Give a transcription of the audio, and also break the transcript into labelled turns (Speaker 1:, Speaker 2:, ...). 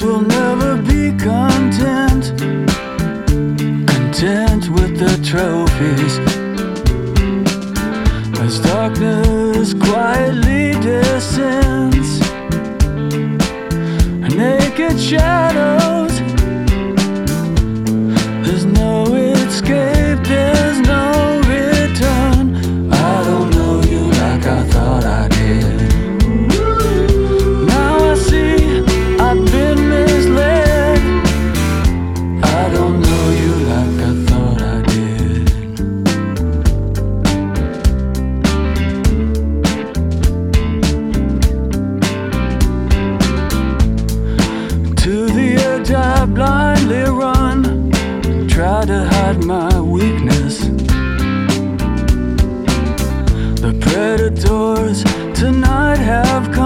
Speaker 1: Cause we'll never be content with the trophies. As darkness quietly descends, naked shadows, there's no escape, there's no return. I don't know you like I thought I did. Now I see I've been misled. I don't know you like I thought I did. To the edge I blindly run, try to hide my weakness. The predators tonight have come.